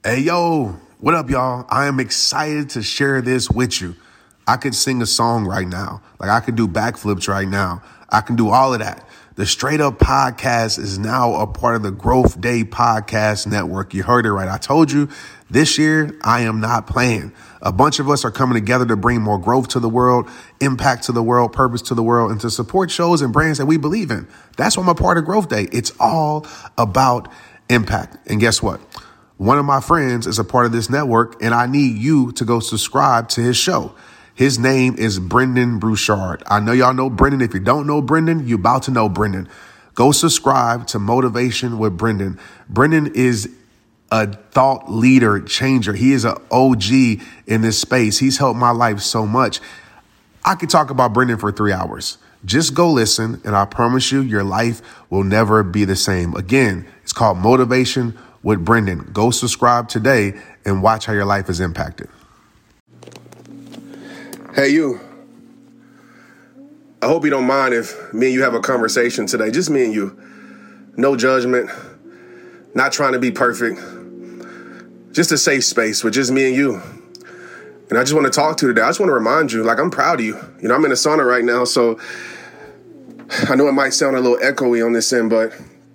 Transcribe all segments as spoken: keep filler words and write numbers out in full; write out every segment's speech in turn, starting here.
Hey, yo, what up, y'all? I am excited to share this with you. I could sing a song right now. Like, I could do backflips right now. I can do all of that. The Straight Up Podcast is now a part of the Growth Day Podcast Network. You heard it right. I told you this year, I am not playing. A bunch of us are coming together to bring more growth to the world, impact to the world, purpose to the world, and to support shows and brands that we believe in. That's why I'm a part of Growth Day. It's all about impact. And guess what? One of my friends is a part of this network, and I need you to go subscribe to his show. His name is Brendan Brouchard. I know y'all know Brendan. If you don't know Brendan, you're about to know Brendan. Go subscribe to Motivation with Brendan. Brendan is a thought leader changer. He is an O G in this space. He's helped my life so much. I could talk about Brendan for three hours. Just go listen, and I promise you, your life will never be the same. Again, it's called Motivation with Brendan. Go subscribe today and watch how your life is impacted. Hey, you. I hope you don't mind if me and you have a conversation today. Just me and you. No judgment. Not trying to be perfect. Just a safe space with just me and you. And I just want to talk to you today. I just want to remind you, like, I'm proud of you. You know, I'm in a sauna right now, so I know it might sound a little echoey on this end, but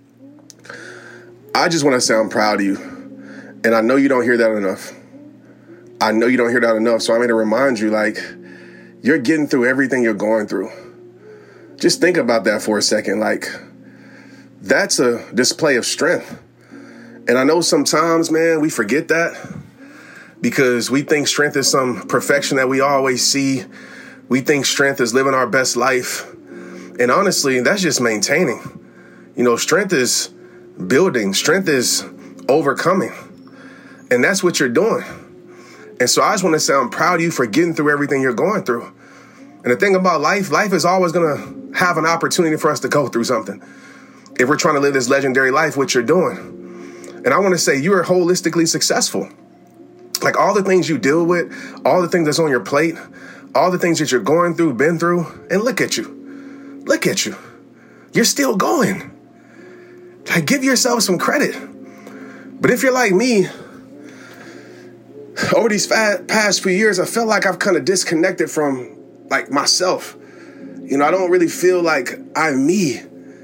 I just want to say I'm proud of you. And I know you don't hear that enough. I know you don't hear that enough. So I'm here to remind you, like, you're getting through everything you're going through. Just think about that for a second. Like, that's a display of strength. And I know sometimes, man, we forget that because we think strength is some perfection that we always see. We think strength is living our best life. And honestly, that's just maintaining. You know, strength is building. Strength is overcoming. And that's what you're doing. And so I just want to say I'm proud of you for getting through everything you're going through. And the thing about life, life is always going to have an opportunity for us to go through something if we're trying to live this legendary life, which you're doing. And I want to say you are holistically successful. Like, all the things you deal with, all the things that's on your plate, all the things that you're going through, been through, and look at you. Look at you. You're still going. Like, give yourself some credit. But if you're like me, over these fa- past few years, I felt like I've kind of disconnected from, like, myself. You know, I don't really feel like I'm me.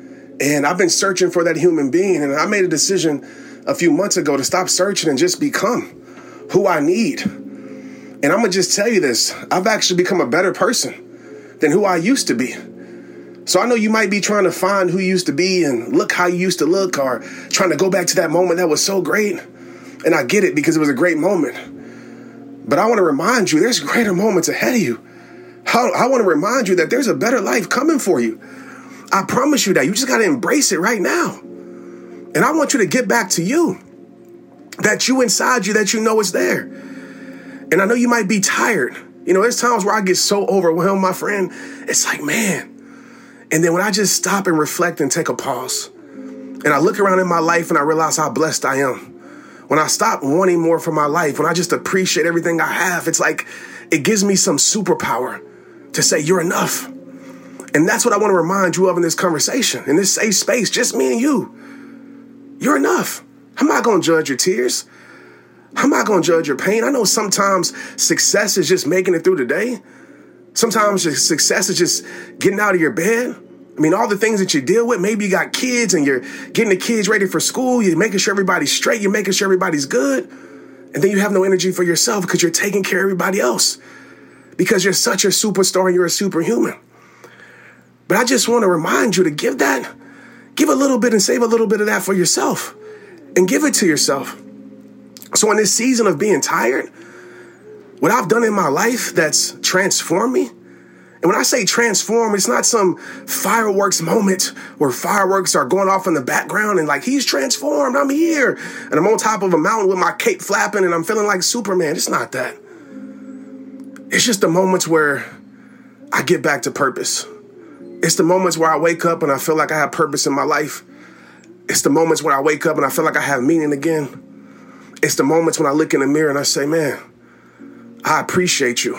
And I've been searching for that human being. And I made a decision a few months ago to stop searching and just become who I need. And I'm going to just tell you this. I've actually become a better person than who I used to be. So I know you might be trying to find who you used to be and look how you used to look, or trying to go back to that moment that was so great. And I get it, because it was a great moment. But I want to remind you, there's greater moments ahead of you. I, I want to remind you that there's a better life coming for you. I promise you that. You just got to embrace it right now. And I want you to get back to you. That you inside you, that you know is there. And I know you might be tired. You know, there's times where I get so overwhelmed, my friend. It's like, man. And then when I just stop and reflect and take a pause, and I look around in my life and I realize how blessed I am. When I stop wanting more for my life, when I just appreciate everything I have, it's like it gives me some superpower to say you're enough. And that's what I want to remind you of in this conversation, in this safe space, just me and you. You're enough. I'm not going to judge your tears. I'm not going to judge your pain. I know sometimes success is just making it through the day. Sometimes success is just getting out of your bed. I mean, all the things that you deal with, maybe you got kids and you're getting the kids ready for school. You're making sure everybody's straight. You're making sure everybody's good. And then you have no energy for yourself because you're taking care of everybody else, because you're such a superstar and you're a superhuman. But I just want to remind you to give that, give a little bit and save a little bit of that for yourself and give it to yourself. So in this season of being tired, what I've done in my life that's transformed me, and when I say transform, it's not some fireworks moment where fireworks are going off in the background and like, he's transformed, I'm here, and I'm on top of a mountain with my cape flapping and I'm feeling like Superman. It's not that. It's just the moments where I get back to purpose. It's the moments where I wake up and I feel like I have purpose in my life. It's the moments when I wake up and I feel like I have meaning again. It's the moments when I look in the mirror and I say, man, I appreciate you.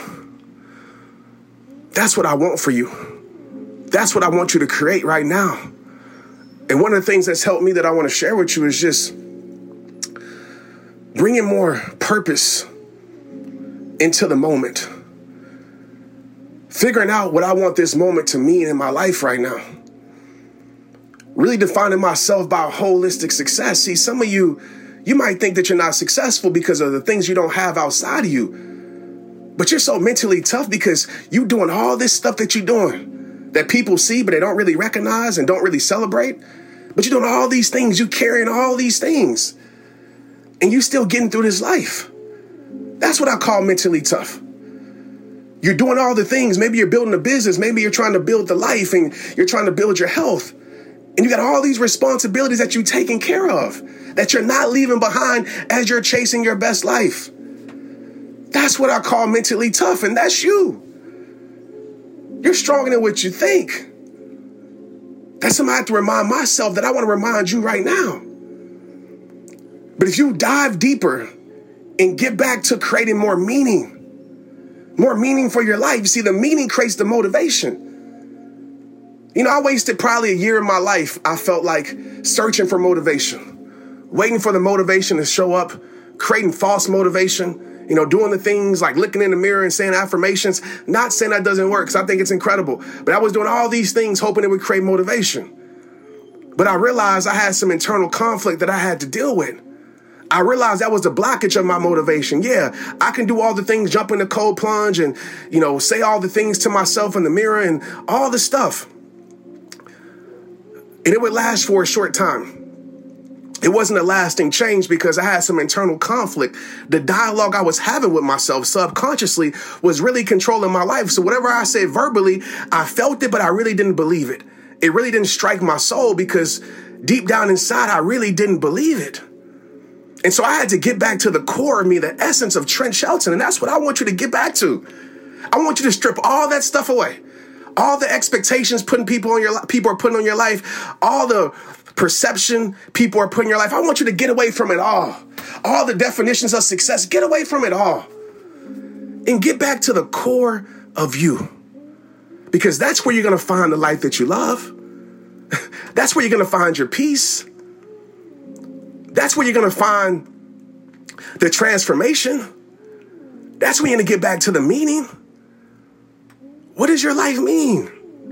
That's what I want for you. That's what I want you to create right now. And one of the things that's helped me that I want to share with you is just bringing more purpose into the moment. Figuring out what I want this moment to mean in my life right now. Really defining myself by holistic success. See, some of you, you might think that you're not successful because of the things you don't have outside of you. But you're so mentally tough because you doing all this stuff that you're doing that people see, but they don't really recognize and don't really celebrate. But you're doing all these things. You carrying all these things. And you still getting through this life. That's what I call mentally tough. You're doing all the things. Maybe you're building a business. Maybe you're trying to build the life and you're trying to build your health. And you got all these responsibilities that you're taking care of, that you're not leaving behind as you're chasing your best life. That's what I call mentally tough, and that's you. You're stronger than what you think. That's something I have to remind myself that I want to remind you right now. But if you dive deeper and get back to creating more meaning, more meaning for your life, you see, the meaning creates the motivation. You know, I wasted probably a year of my life, I felt like, searching for motivation, waiting for the motivation to show up, creating false motivation, you know, doing the things like looking in the mirror and saying affirmations, not saying that doesn't work, because I think it's incredible. But I was doing all these things hoping it would create motivation. But I realized I had some internal conflict that I had to deal with. I realized that was the blockage of my motivation. Yeah, I can do all the things, jump in the cold plunge and, you know, say all the things to myself in the mirror and all the stuff. And it would last for a short time. It wasn't a lasting change because I had some internal conflict. The dialogue I was having with myself subconsciously was really controlling my life. So whatever I said verbally, I felt it, but I really didn't believe it. It really didn't strike my soul because deep down inside, I really didn't believe it. And so I had to get back to the core of me, the essence of Trent Shelton. And that's what I want you to get back to. I want you to strip all that stuff away. All the expectations putting people on your people are putting on your life, all the perception people are putting in your life. I want you to get away from it all. All the definitions of success, get away from it all. And get back to the core of you. Because that's where you're going to find the life that you love. That's where you're going to find your peace. That's where you're going to find the transformation. That's when you're going to get back to the meaning. What does your life mean?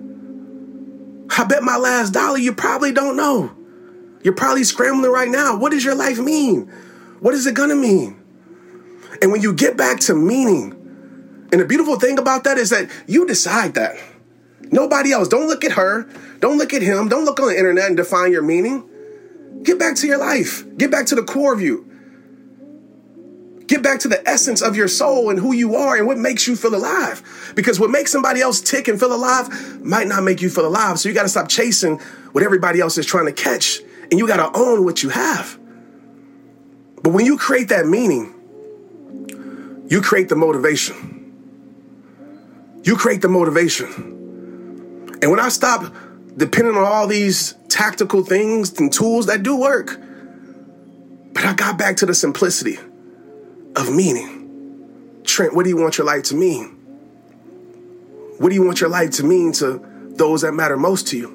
I bet my last dollar you probably don't know. You're probably scrambling right now. What does your life mean? What is it going to mean? And when you get back to meaning, and the beautiful thing about that is that you decide that. Nobody else. Don't look at her. Don't look at him. Don't look on the internet and define your meaning. Get back to your life. Get back to the core of you. Get back to the essence of your soul and who you are and what makes you feel alive. Because what makes somebody else tick and feel alive might not make you feel alive. So you got to stop chasing what everybody else is trying to catch. And you got to own what you have. But when you create that meaning, you create the motivation. You create the motivation. And when I stop depending on all these tactical things and tools that do work, but I got back to the simplicity of meaning. Trent, what do you want your life to mean? What do you want your life to mean to those that matter most to you?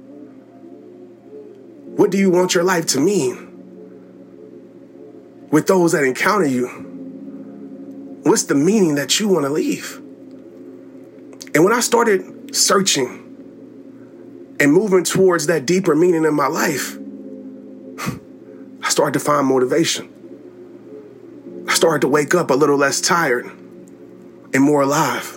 What do you want your life to mean with those that encounter you? What's the meaning that you want to leave? And when I started searching and moving towards that deeper meaning in my life, I started to find motivation. I started to wake up a little less tired and more alive.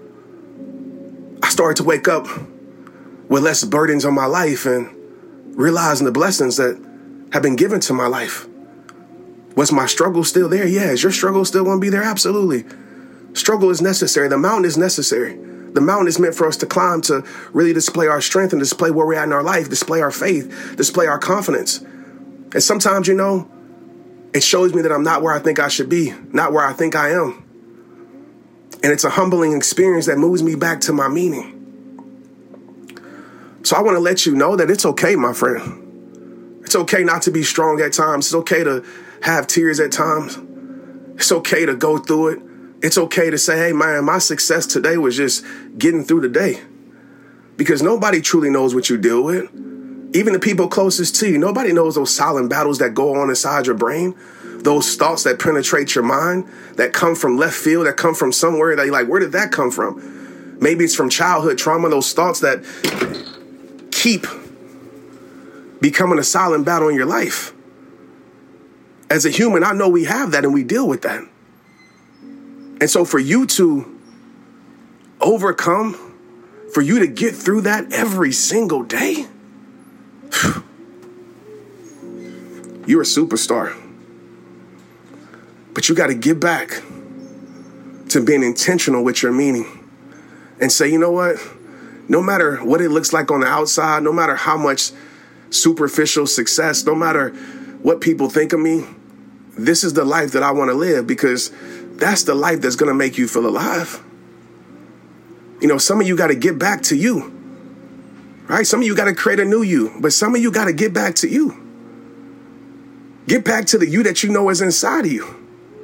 I started to wake up with less burdens on my life and realizing the blessings that have been given to my life. Was my struggle still there? Yeah. Is your struggle still going to be there? Absolutely. Struggle is necessary. The mountain is necessary. The mountain is meant for us to climb to really display our strength and display where we're at in our life, display our faith, display our confidence. And sometimes, you know, it shows me that I'm not where I think I should be, not where I think I am. And it's a humbling experience that moves me back to my meaning. So I want to let you know that it's okay, my friend. It's okay not to be strong at times. It's okay to have tears at times. It's okay to go through it. It's okay to say, hey, man, my success today was just getting through the day. Because nobody truly knows what you deal with. Even the people closest to you, nobody knows those silent battles that go on inside your brain. those thoughts that penetrate your mind, that come from left field, that come from somewhere that you're like, where did that come from? Maybe it's from childhood trauma, those thoughts that keep becoming a silent battle in your life. As a human, I know we have that and we deal with that. And so for you to overcome, for you to get through that every single day, you're a superstar. But you got to get back to being intentional with your meaning and say, you know what? No matter what it looks like on the outside, no matter how much superficial success, no matter what people think of me, this is the life that I want to live, because that's the life that's going to make you feel alive. You know, some of you got to get back to you, right? Some of you got to create a new you, but some of you got to get back to you. Get back to the you that you know is inside of you.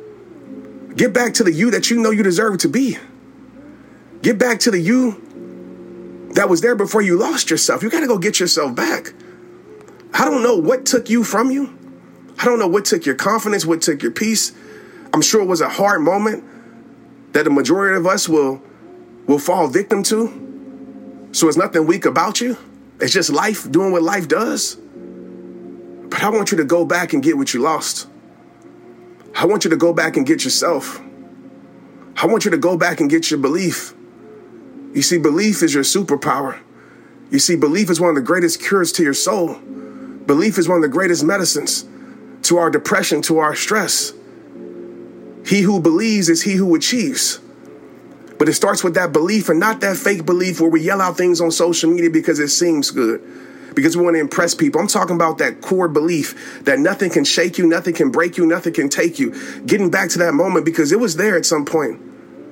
Get back to the you that you know you deserve to be. Get back to the you that was there before you lost yourself. You got to go get yourself back. I don't know what took you from you. I don't know what took your confidence, what took your peace. I'm sure it was a hard moment that the majority of us will, will fall victim to. So it's nothing weak about you. It's just life doing what life does. But I want you to go back and get what you lost. I want you to go back and get yourself. I want you to go back and get your belief. You see, belief is your superpower. You see, belief is one of the greatest cures to your soul. Belief is one of the greatest medicines to our depression, to our stress. He who believes is he who achieves. But it starts with that belief, and not that fake belief where we yell out things on social media because it seems good, because we want to impress people. I'm talking about that core belief that nothing can shake you, nothing can break you, nothing can take you. Getting back to that moment, because it was there at some point.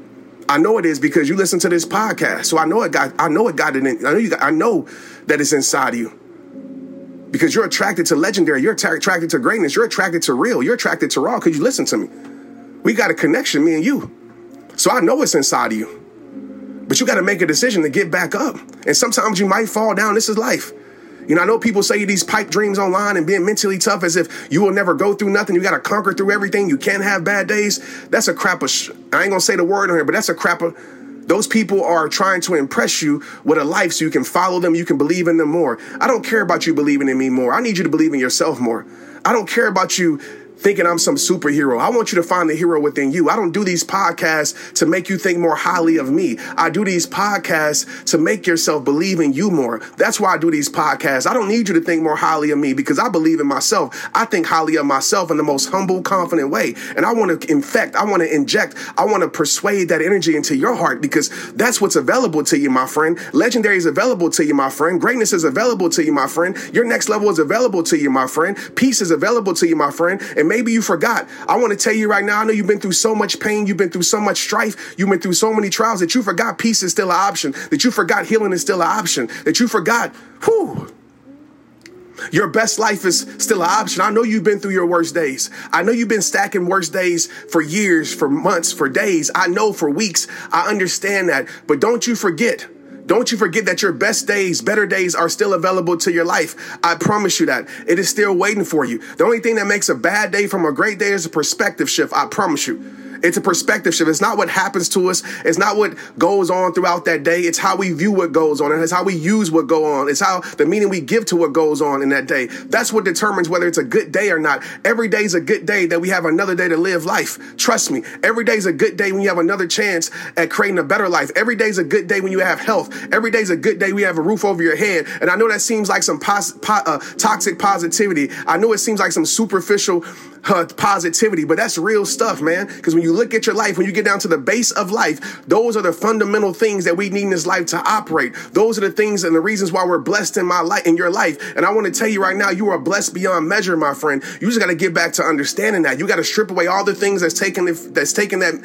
I know it is because you listen to this podcast. So I know it got, I know it got it in, I know you got, I know that it's inside of you. Because you're attracted to legendary, you're attracted to greatness, you're attracted to real, you're attracted to raw because you listen to me. We got a connection, me and you. So I know it's inside of you. But you got to make a decision to get back up. And sometimes you might fall down. This is life. You know, I know people say these pipe dreams online and being mentally tough as if you will never go through nothing. You got to conquer through everything. You can't have bad days. That's a crap of, sh- I ain't going to say the word on here, but that's a crap of, those people are trying to impress you with a life so you can follow them, you can believe in them more. I don't care about you believing in me more. I need you to believe in yourself more. I don't care about you thinking I'm some superhero. I want you to find the hero within you. I don't do these podcasts to make you think more highly of me. I do these podcasts to make yourself believe in you more. That's why I do these podcasts. I don't need you to think more highly of me because I believe in myself. I think highly of myself in the most humble, confident way. And I want to infect, I want to inject, I want to persuade that energy into your heart because that's what's available to you, my friend. Legendary is available to you, my friend. Greatness is available to you, my friend. Your next level is available to you, my friend. Peace is available to you, my friend. And maybe you forgot. I want to tell you right now, I know you've been through so much pain. You've been through so much strife. You've been through so many trials that you forgot peace is still an option, that you forgot healing is still an option, that you forgot, whew, your best life is still an option. I know you've been through your worst days. I know you've been stacking worst days for years, for months, for days. I know for weeks. I understand that. But don't you forget. Don't you forget that your best days, better days are still available to your life. I promise you that. It is still waiting for you. The only thing that makes a bad day from a great day is a perspective shift. I promise you. It's a perspective shift. It's not what happens to us. It's not what goes on throughout that day. It's how we view what goes on. And it's how we use what goes on. It's how the meaning we give to what goes on in that day. That's what determines whether it's a good day or not. Every day is a good day that we have another day to live life. Trust me. Every day is a good day when you have another chance at creating a better life. Every day is a good day when you have health. Every day is a good day when you have a roof over your head. And I know that seems like some pos- po- uh, toxic positivity. I know it seems like some superficial uh, positivity, but that's real stuff, man. Because when you look at your life, when you get down to the base of life, those are the fundamental things that we need in this life to operate. Those are the things and the reasons why we're blessed in my life, in your life. And I want to tell you right now, you are blessed beyond measure, my friend. You just got to get back to understanding that. You got to strip away all the things that's taking it, that's taking that,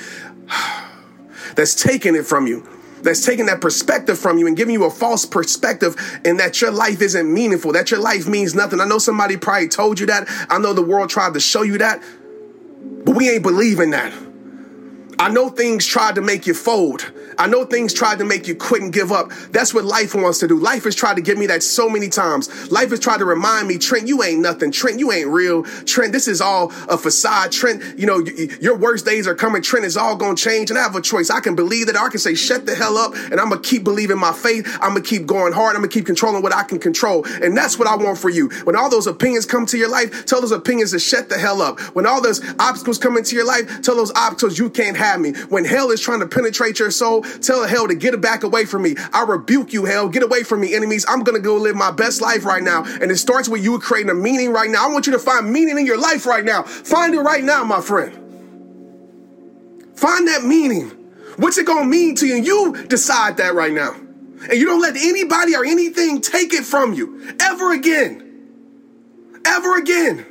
that's taking it from you. That's taking that perspective from you and giving you a false perspective and that your life isn't meaningful, that your life means nothing. I know somebody probably told you that. I know the world tried to show you that, but we ain't believing that. I know things tried to make you fold. I know things tried to make you quit and give up. That's what life wants to do. Life has tried to give me that so many times. Life has tried to remind me, Trent, you ain't nothing. Trent, you ain't real. Trent, this is all a facade. Trent, you know, your worst days are coming. Trent, is all going to change. And I have a choice. I can believe that, or I can say, shut the hell up. And I'm going to keep believing my faith. I'm going to keep going hard. I'm going to keep controlling what I can control. And that's what I want for you. When all those opinions come to your life, tell those opinions to shut the hell up. When all those obstacles come into your life, tell those obstacles you can't have me. When hell is trying to penetrate your soul, tell hell to get it back away from me. I rebuke you, hell. Get away from me, enemies. I'm going to go live my best life right now. And it starts with you creating a meaning right now. I want you to find meaning in your life right now. Find it right now, my friend. Find that meaning. What's it going to mean to you? And you decide that right now. And you don't let anybody or anything take it from you. Ever again. Ever again.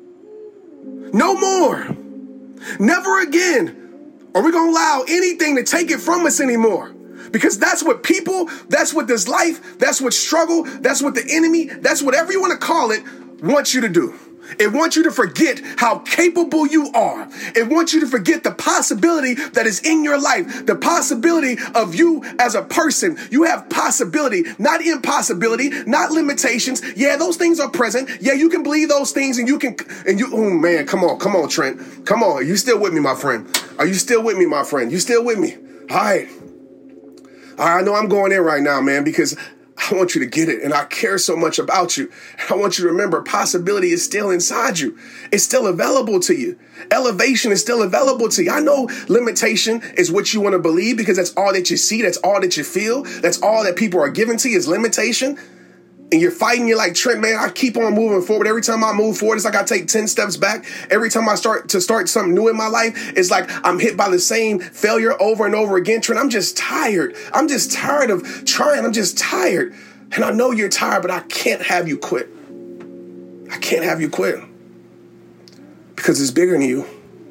No more. Never again are we going to allow anything to take it from us anymore. Because that's what people, that's what this life, that's what struggle, that's what the enemy, that's whatever you want to call it, wants you to do. It wants you to forget how capable you are. It wants you to forget the possibility that is in your life, the possibility of you as a person. You have possibility, not impossibility, not limitations. Yeah, those things are present. Yeah, you can believe those things and you can, and you, oh man, come on, come on, Trent. Come on. Are you still with me, my friend? Are you still with me, my friend? You still with me? All right. All right, I know I'm going in right now, man, because I want you to get it, and I care so much about you. I want you to remember possibility is still inside you. It's still available to you. Elevation is still available to you. I know limitation is what you want to believe because that's all that you see. That's all that you feel. That's all that people are giving to you is limitation. And you're fighting, you're like, Trent, man, I keep on moving forward. Every time I move forward, it's like I take ten steps back. Every time I start to start something new in my life, it's like I'm hit by the same failure over and over again. Trent, I'm just tired. I'm just tired of trying. I'm just tired. And I know you're tired, but I can't have you quit. I can't have you quit. Because it's bigger than you.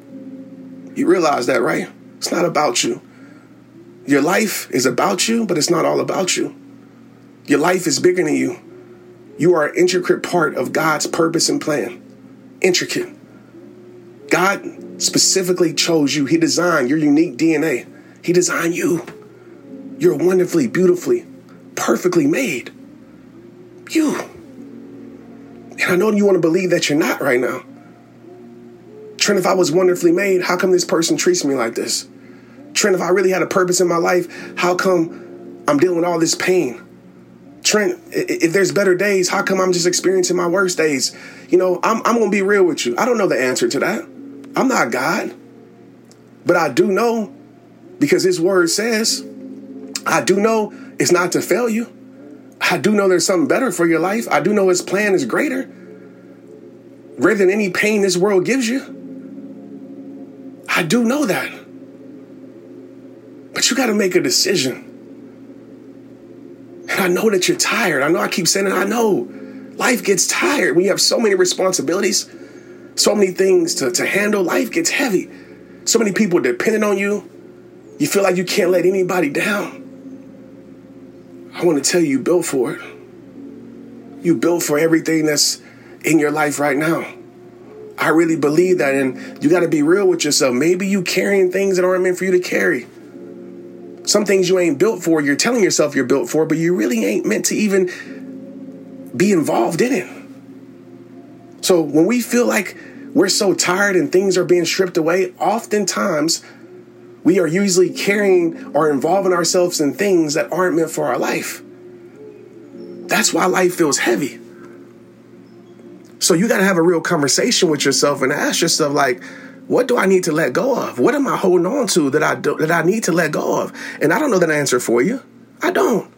You realize that, right? It's not about you. Your life is about you, but it's not all about you. Your life is bigger than you. You are an intricate part of God's purpose and plan. Intricate. God specifically chose you. He designed your unique D N A. He designed you. You're wonderfully, beautifully, perfectly made. You. And I know you want to believe that you're not right now. Trent, if I was wonderfully made, how come this person treats me like this? Trent, if I really had a purpose in my life, how come I'm dealing with all this pain? Trent, if there's better days, how come I'm just experiencing my worst days? You know, I'm, I'm going to be real with you. I don't know the answer to that. I'm not God. But I do know, because his word says, I do know it's not to fail you. I do know there's something better for your life. I do know his plan is greater. Greater than any pain this world gives you. I do know that. But you got to make a decision. And I know that you're tired. I know I keep saying it. I know life gets tired. When you have so many responsibilities, so many things to, to handle, life gets heavy. So many people depending on you. You feel like you can't let anybody down. I want to tell you, you built for it. You built for everything that's in your life right now. I really believe that. And you got to be real with yourself. Maybe you carrying things that aren't meant for you to carry. Some things you ain't built for, you're telling yourself you're built for, but you really ain't meant to even be involved in it. So when we feel like we're so tired and things are being stripped away, oftentimes we are usually carrying or involving ourselves in things that aren't meant for our life. That's why life feels heavy. So you got to have a real conversation with yourself and ask yourself, like, what do I need to let go of? What am I holding on to that I do, that I need to let go of? And I don't know that answer for you. I don't.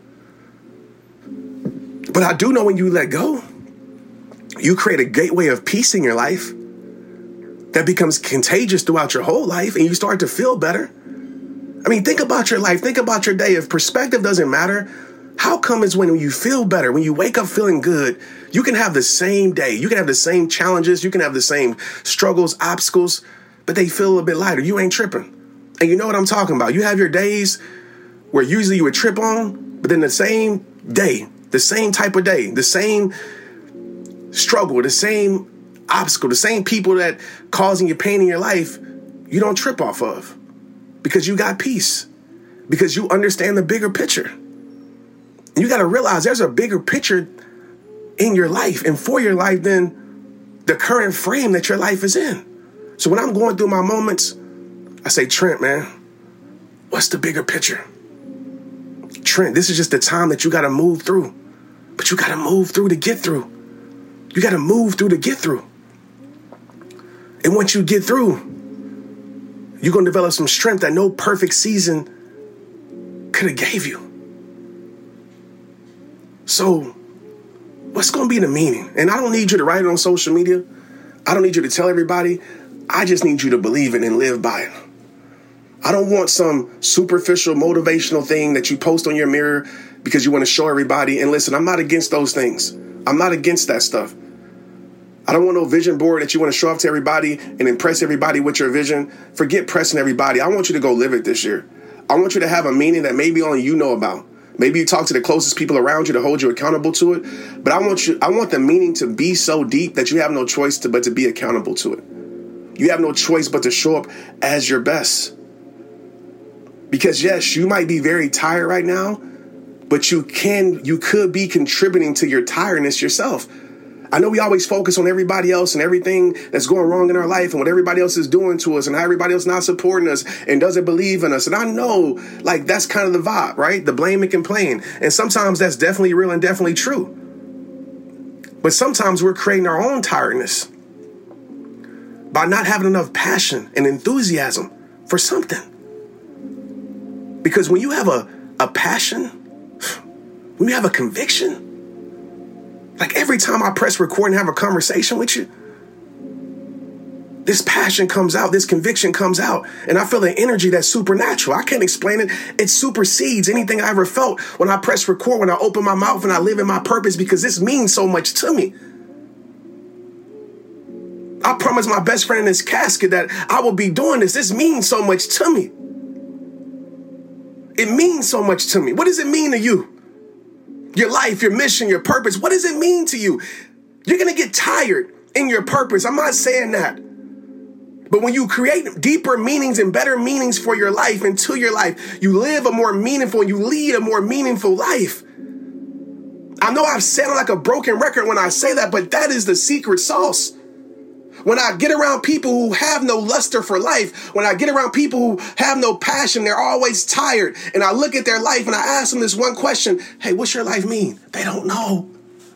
But I do know when you let go, you create a gateway of peace in your life that becomes contagious throughout your whole life, and you start to feel better. I mean, think about your life. Think about your day. If perspective doesn't matter, how come it's when you feel better, when you wake up feeling good, you can have the same day. You can have the same challenges. You can have the same struggles, obstacles, but they feel a bit lighter. You ain't tripping. And you know what I'm talking about. You have your days where usually you would trip on, but then the same day, the same type of day, the same struggle, the same obstacle, the same people that causing you pain in your life, you don't trip off of because you got peace. because you understand the bigger picture. And you got to realize there's a bigger picture in your life and for your life than the current frame that your life is in. So when I'm going through my moments, I say, Trent, man, what's the bigger picture? Trent, this is just the time that you got to move through. But you got to move through to get through. You got to move through to get through. And once you get through, you're going to develop some strength that no perfect season could have gave you. So what's going to be the meaning? And I don't need you to write it on social media. I don't need you to tell everybody. I just need you to believe it and live by it. I don't want some superficial motivational thing that you post on your mirror because you want to show everybody. And listen, I'm not against those things. I'm not against that stuff. I don't want no vision board that you want to show off to everybody and impress everybody with your vision. Forget pressing everybody. I want you to go live it this year. I want you to have a meaning that maybe only you know about. Maybe you talk to the closest people around you to hold you accountable to it. But I want you, I want the meaning to be so deep that you have no choice to, but to be accountable to it. You have no choice but to show up as your best. Because yes, you might be very tired right now, but you can, you could be contributing to your tiredness yourself. I know we always focus on everybody else and everything that's going wrong in our life and what everybody else is doing to us and how everybody else not supporting us and doesn't believe in us. And I know, like, that's kind of the vibe, right? The blame and complain. And sometimes that's definitely real and definitely true. But sometimes we're creating our own tiredness by not having enough passion and enthusiasm for something. Because when you have a, a passion, when you have a conviction, like every time I press record and have a conversation with you, this passion comes out, this conviction comes out, and I feel an energy that's supernatural. I can't explain it. It supersedes anything I ever felt when I press record, when I open my mouth and I live in my purpose, because this means so much to me. I promised my best friend in this casket that I will be doing this. This means so much to me. It means so much to me. What does it mean to you? Your life, your mission, your purpose. What does it mean to you? You're going to get tired in your purpose. I'm not saying that. But when you create deeper meanings and better meanings for your life and to your life, you live a more meaningful, you lead a more meaningful life. I know I've sounded like a broken record when I say that, but that is the secret sauce. When I get around people who have no luster for life, when I get around people who have no passion, they're always tired. And I look at their life and I ask them this one question. Hey, what's your life mean? They don't know.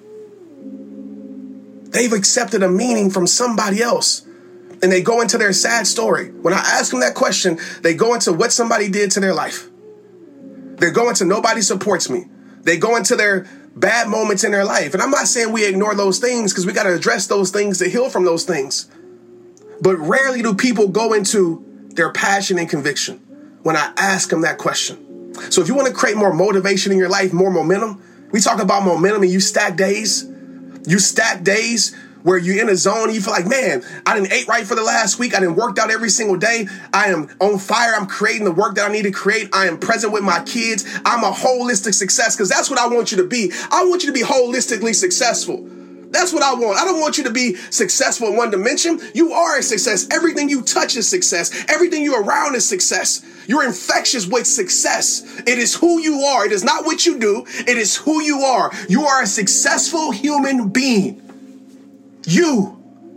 They've accepted a meaning from somebody else. And they go into their sad story. When I ask them that question, they go into what somebody did to their life. They go into nobody supports me. They go into their bad moments in their life. And I'm not saying we ignore those things, because we got to address those things to heal from those things. But rarely do people go into their passion and conviction when I ask them that question. So if you want to create more motivation in your life, more momentum, we talk about momentum and you stack days. You stack days where you're in a zone and you feel like, man, I didn't ate right for the last week. I didn't work out every single day. I am on fire. I'm creating the work that I need to create. I am present with my kids. I'm a holistic success, because that's what I want you to be. I want you to be holistically successful. That's what I want. I don't want you to be successful in one dimension. You are a success. Everything you touch is success. Everything you're around is success. You're infectious with success. It is who you are. It is not what you do. It is who you are. You are a successful human being. You.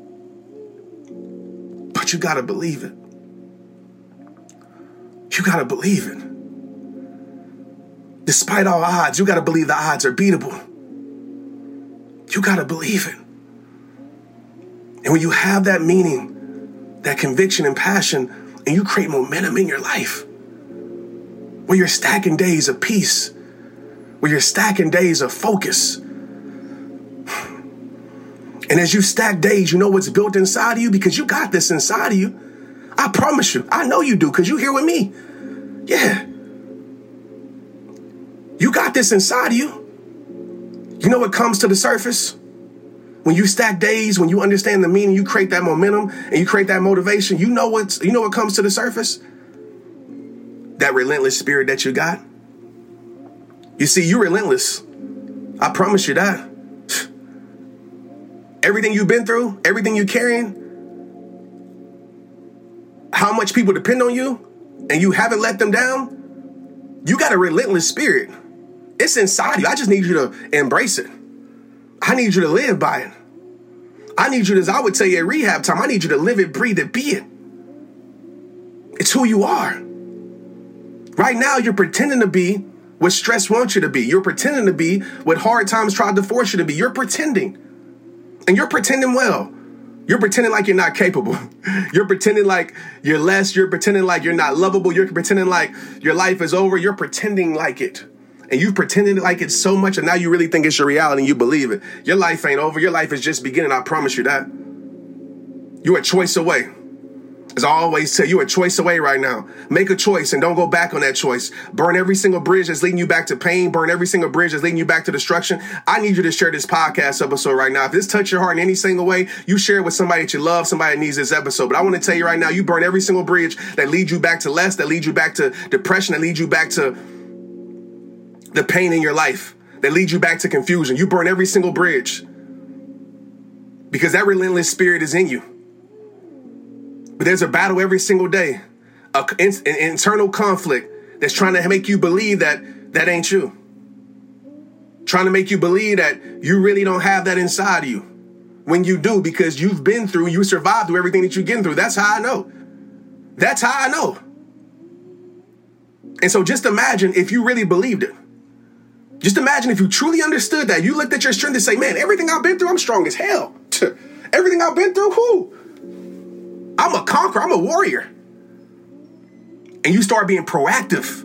But you got to believe it. You got to believe it. Despite all odds, you got to believe the odds are beatable. You got to believe it. And when you have that meaning, that conviction and passion, and you create momentum in your life, where you're stacking days of peace, where you're stacking days of focus. And as you stack days, you know what's built inside of you, because you got this inside of you. I promise you. I know you do, because you're here with me. Yeah. You got this inside of you. You know what comes to the surface? When you stack days, when you understand the meaning, you create that momentum and you create that motivation. You know what's, you know what comes to the surface? That relentless spirit that you got. You see, you're relentless. I promise you that. Everything you've been through, everything you're carrying, how much people depend on you, and you haven't let them down, You got a relentless spirit. It's inside you. I just need you to embrace it. I need you to live by it. I need you to, as I would tell you at rehab time, I need you to live it, breathe it, be it. It's who you are. Right now, you're pretending to be what stress wants you to be. You're pretending to be what hard times tried to force you to be. You're pretending. And you're pretending well. You're pretending like you're not capable. You're pretending like you're less. You're pretending like you're not lovable. You're pretending like your life is over. You're pretending like it. And you've pretended like it so much, and now you really think it's your reality and you believe it. Your life ain't over. Your life is just beginning. I promise you that. You're a choice away. As I always say, you're a choice away right now. Make a choice and don't go back on that choice. Burn every single bridge that's leading you back to pain. Burn every single bridge that's leading you back to destruction. I need you to share this podcast episode right now. If this touched your heart in any single way, you share it with somebody that you love, somebody that needs this episode. But I want to tell you right now, you burn every single bridge that leads you back to less, that leads you back to depression, that leads you back to the pain in your life, that leads you back to confusion. You burn every single bridge because that relentless spirit is in you. But there's a battle every single day, a, an internal conflict that's trying to make you believe that that ain't you. Trying to make you believe that you really don't have that inside of you when you do, because you've been through, you survived through everything that you're getting through. That's how I know. That's how I know. And so just imagine if you really believed it. Just imagine if you truly understood that. You looked at your strength and say, man, everything I've been through, I'm strong as hell. Everything I've been through, whoo, I'm a conqueror. I'm a warrior. And you start being proactive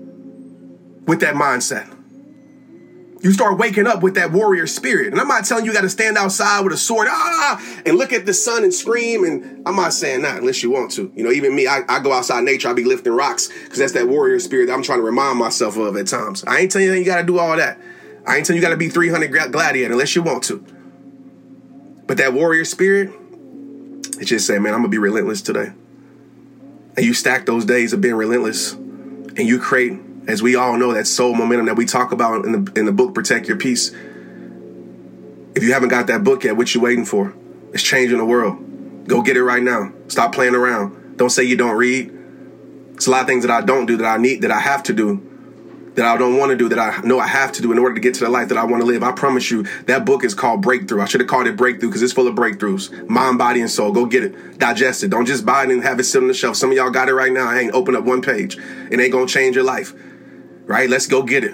with that mindset. You start waking up with that warrior spirit. And I'm not telling you, you got to stand outside with a sword ah, and look at the sun and scream. And I'm not saying that unless you want to. You know, even me, I, I go outside nature. I be lifting rocks because that's that warrior spirit that I'm trying to remind myself of at times. I ain't telling you you got to do all that. I ain't telling you you got to be three hundred gladiator unless you want to. But that warrior spirit, it's just saying, man, I'm going to be relentless today. And you stack those days of being relentless and you create, as we all know, that soul momentum that we talk about in the in the book, Protect Your Peace. If you haven't got that book yet, what you waiting for? It's changing the world. Go get it right now. Stop playing around. Don't say you don't read. It's a lot of things that I don't do, that I need, that I have to do, that I don't want to do, that I know I have to do in order to get to the life that I want to live. I promise you, that book is called Breakthrough. I should have called it Breakthrough because it's full of breakthroughs. Mind, body, and soul. Go get it. Digest it. Don't just buy it and have it sit on the shelf. Some of y'all got it right now. I ain't open up one page. It ain't going to change your life. Right? Let's go get it.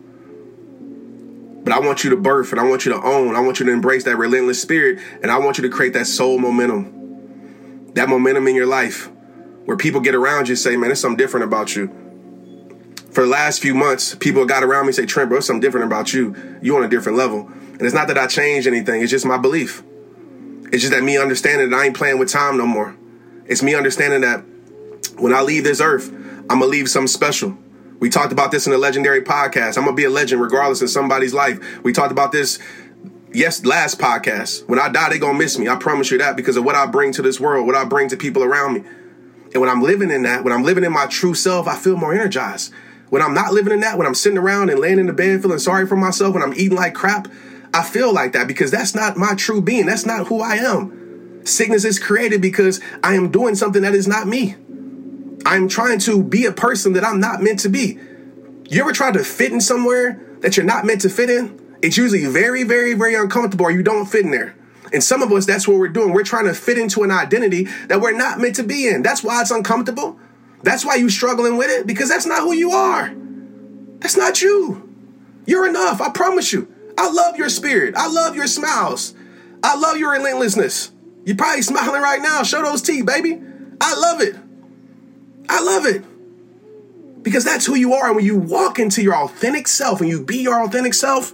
But I want you to birth and I want you to own. I want you to embrace that relentless spirit. And I want you to create that soul momentum. That momentum in your life where people get around you and say, man, there's something different about you. For the last few months, people got around me and say, Trent, bro, there's something different about you. You on a different level. And it's not that I changed anything. It's just my belief. It's just that me understanding that I ain't playing with time no more. It's me understanding that when I leave this earth, I'm going to leave something special. We talked about this in the Legendary podcast. I'm going to be a legend regardless of somebody's life. We talked about this, yes, last podcast. When I die, they're going to miss me. I promise you that because of what I bring to this world, what I bring to people around me. And when I'm living in that, when I'm living in my true self, I feel more energized. When I'm not living in that, when I'm sitting around and laying in the bed feeling sorry for myself, when I'm eating like crap, I feel like that because that's not my true being. That's not who I am. Sickness is created because I am doing something that is not me. I'm trying to be a person that I'm not meant to be. You ever tried to fit in somewhere that you're not meant to fit in? It's usually very, very, very uncomfortable or you don't fit in there. And some of us, that's what we're doing. We're trying to fit into an identity that we're not meant to be in. That's why it's uncomfortable. That's why you're struggling with it, because that's not who you are. That's not you. You're enough. I promise you. I love your spirit. I love your smiles. I love your relentlessness. You're probably smiling right now. Show those teeth, baby. I love it. I love it. Because that's who you are. And when you walk into your authentic self and you be your authentic self,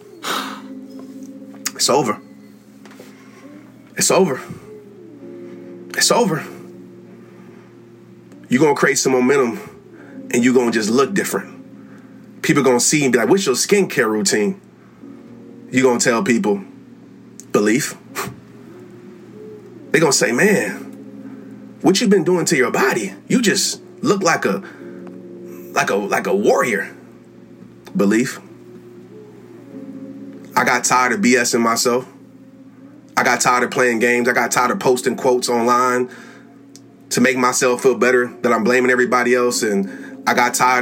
it's over. It's over. It's over. You're going to create some momentum and you're going to just look different. People going to see and be like, what's your skincare routine? You're going to tell people, belief. They're going to say, man, what you been doing to your body? You just look like a, like a, like a warrior. Belief. I got tired of BSing myself. I got tired of playing games. I got tired of posting quotes online to make myself feel better that I'm blaming everybody else. And I got tired of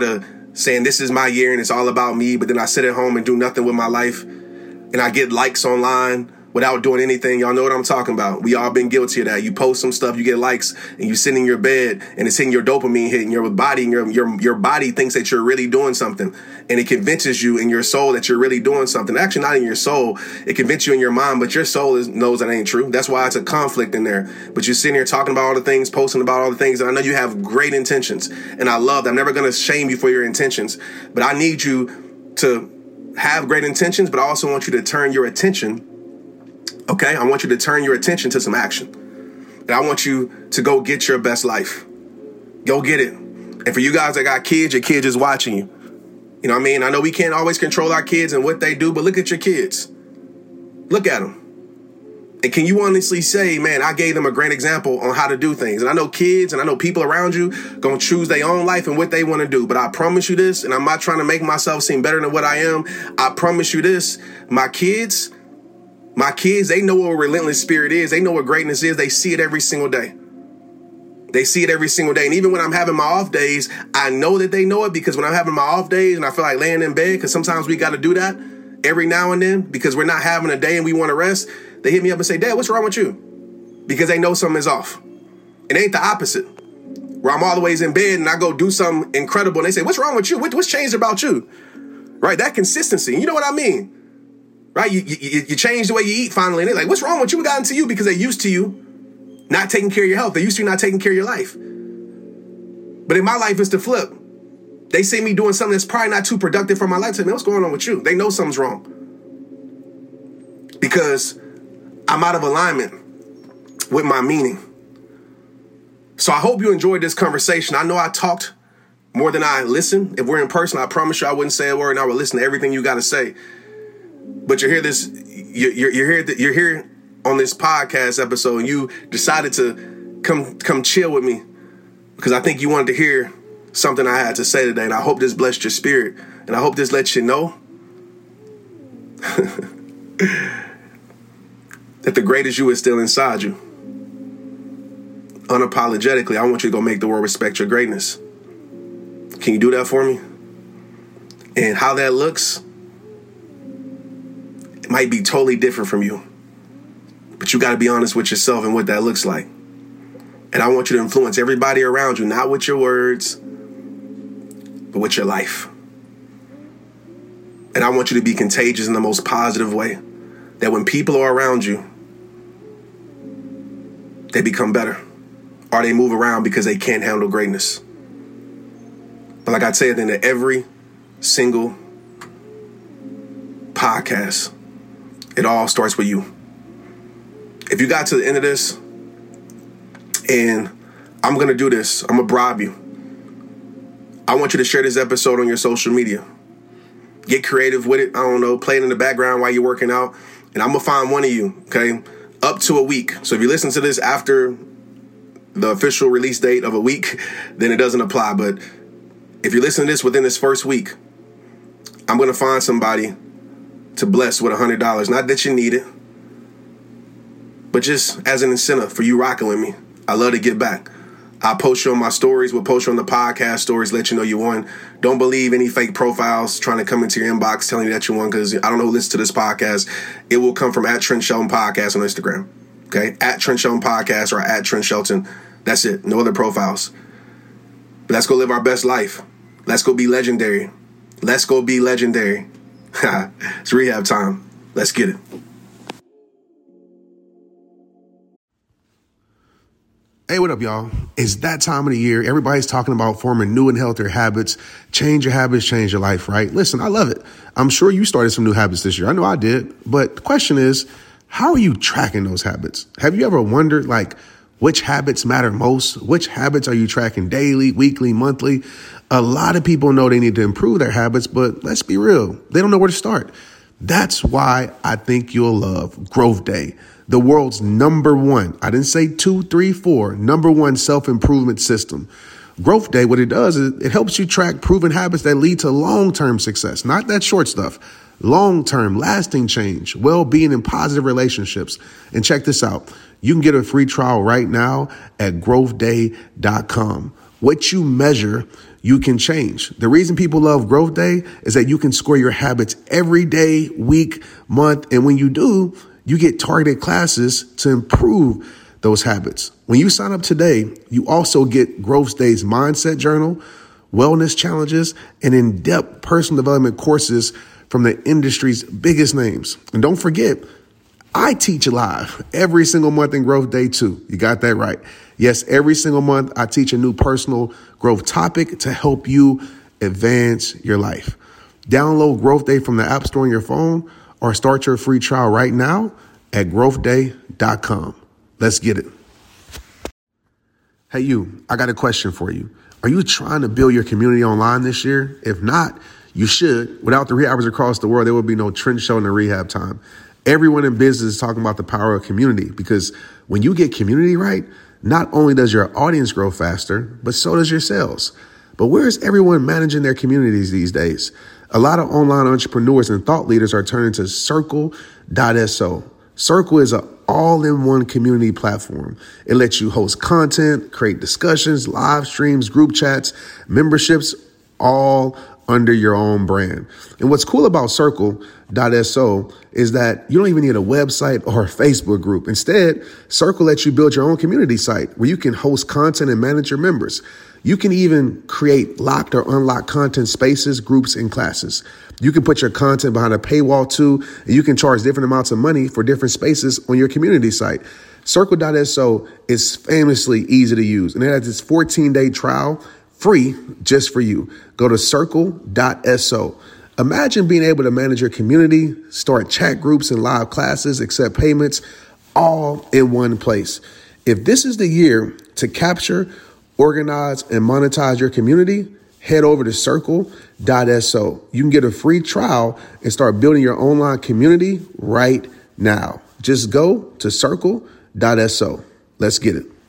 saying this is my year and it's all about me, but then I sit at home and do nothing with my life, and I get likes online without doing anything. Y'all know what I'm talking about. We all been guilty of that. You post some stuff, you get likes, and you sit in your bed, and it's hitting your dopamine hit, and your body, and your your your body thinks that you're really doing something, and it convinces you in your soul that you're really doing something. Actually, not in your soul. It convinces you in your mind, but your soul is, knows that ain't true. That's why it's a conflict in there. But you're sitting here talking about all the things, posting about all the things, and I know you have great intentions, and I love that. I'm never going to shame you for your intentions, but I need you to have great intentions, but I also want you to turn your attention. Okay, I want you to turn your attention to some action. And I want you to go get your best life. Go get it. And for you guys that got kids, your kid is watching you. You know what I mean? I know we can't always control our kids and what they do, but look at your kids. Look at them. And can you honestly say, man, I gave them a great example on how to do things. And I know kids and I know people around you going to choose their own life and what they want to do. But I promise you this, and I'm not trying to make myself seem better than what I am. I promise you this, my kids... My kids, they know what relentless spirit is. They know what greatness is. They see it every single day. They see it every single day. And even when I'm having my off days, I know that they know it, because when I'm having my off days and I feel like laying in bed, because sometimes we got to do that every now and then because we're not having a day and we want to rest, they hit me up and say, Dad, what's wrong with you? Because they know something is off. It ain't the opposite, where I'm always in bed and I go do something incredible and they say, what's wrong with you? What, what's changed about you? Right? That consistency. You know what I mean? Right? You, you you change the way you eat finally. And they're like, what's wrong with you? What got into you? Because they're used to you not taking care of your health. They're used to you not taking care of your life. But in my life, it's the flip. They see me doing something that's probably not too productive for my life. Say, man, what's going on with you? They know something's wrong. Because I'm out of alignment with my meaning. So I hope you enjoyed this conversation. I know I talked more than I listened. If we're in person, I promise you I wouldn't say a word and I would listen to everything you got to say. But you're here this, you're, you're here, you're here on this podcast episode, and you decided to come, come chill with me because I think you wanted to hear something I had to say today. And I hope this blessed your spirit, and I hope this lets you know that the greatest you is still inside you. Unapologetically, I want you to go make the world respect your greatness. Can you do that for me? And how that looks, it might be totally different from you. But you got to be honest with yourself and what that looks like. And I want you to influence everybody around you, not with your words, but with your life. And I want you to be contagious in the most positive way. That when people are around you, they become better. Or they move around because they can't handle greatness. But like I said, in every single podcast, it all starts with you. If you got to the end of this, and I'm going to do this, I'm going to bribe you. I want you to share this episode on your social media. Get creative with it. I don't know, play it in the background while you're working out. And I'm going to find one of you, okay, up to a week. So if you listen to this after the official release date of a week, then it doesn't apply. But if you listen to this within this first week, I'm going to find somebody to bless with one hundred dollars. Not that you need it, but just as an incentive for you rocking with me. I love to give back. I'll post you on my stories. We'll post you on the podcast stories, let you know you won. Don't believe any fake profiles trying to come into your inbox telling you that you won, because I don't know who listens to this podcast. It will come from at Trent Shelton Podcast on Instagram. Okay? At Trent Shelton Podcast or at Trent Shelton. That's it. No other profiles. But let's go live our best life. Let's go be legendary. Let's go be legendary. It's rehab time. Let's get it. Hey, what up, y'all? It's that time of the year. Everybody's talking about forming new and healthier habits. Change your habits, change your life, right? Listen, I love it. I'm sure you started some new habits this year. I know I did. But the question is, how are you tracking those habits? Have you ever wondered, like, which habits matter most? Which habits are you tracking daily, weekly, monthly? A lot of people know they need to improve their habits, but let's be real. They don't know where to start. That's why I think you'll love Growth Day, the world's number one, I didn't say two, three, four, number one self-improvement system. Growth Day, what it does is it helps you track proven habits that lead to long-term success, not that short stuff. Long-term, lasting change, well-being, and positive relationships. And check this out. You can get a free trial right now at growth day dot com. What you measure, you can change. The reason people love Growth Day is that you can score your habits every day, week, month. And when you do, you get targeted classes to improve those habits. When you sign up today, you also get Growth Day's mindset journal, wellness challenges, and in-depth personal development courses from the industry's biggest names. And don't forget, I teach live every single month in Growth Day too. You got that right. Yes, every single month I teach a new personal growth topic to help you advance your life. Download Growth Day from the App Store on your phone or start your free trial right now at growth day dot com. Let's get it. Hey, you, I got a question for you. Are you trying to build your community online this year? If not, you should. Without the rehabbers across the world, there would be no trend show in the rehab time. Everyone in business is talking about the power of community, because when you get community right, not only does your audience grow faster, but so does your sales. But where is everyone managing their communities these days? A lot of online entrepreneurs and thought leaders are turning to Circle dot so. Circle is an all-in-one community platform. It lets you host content, create discussions, live streams, group chats, memberships, all under your own brand. And what's cool about Circle dot so is that you don't even need a website or a Facebook group. Instead, Circle lets you build your own community site where you can host content and manage your members. You can even create locked or unlocked content spaces, groups, and classes. You can put your content behind a paywall too, and you can charge different amounts of money for different spaces on your community site. Circle dot so is famously easy to use, and it has this fourteen-day trial free just for you. Go to Circle dot so. Imagine being able to manage your community, start chat groups and live classes, accept payments, all in one place. If this is the year to capture, organize, and monetize your community, head over to Circle dot so. You can get a free trial and start building your online community right now. Just go to Circle dot so. Let's get it.